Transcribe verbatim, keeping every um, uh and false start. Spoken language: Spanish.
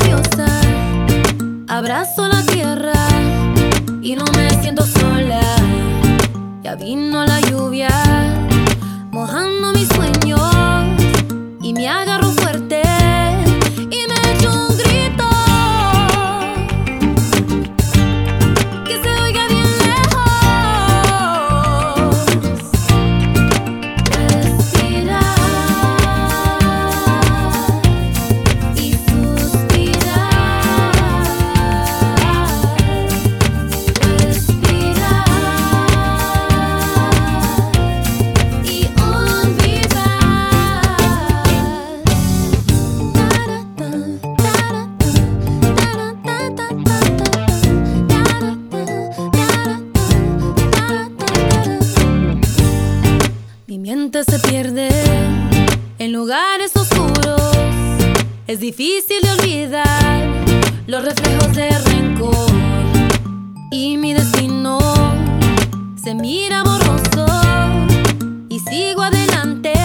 furiosa. Abrazo la tierra y no me siento sola. Ya vino la lluvia, mojando mis sueños, y me agarro fuerte y me echo un grito que se oiga bien lejos. Respirar y suspirar. Respirar y mi mente se pierde en lugares oscuros. Es difícil de olvidar los reflejos de rencor, y mi destino se mira borroso y sigo adelante.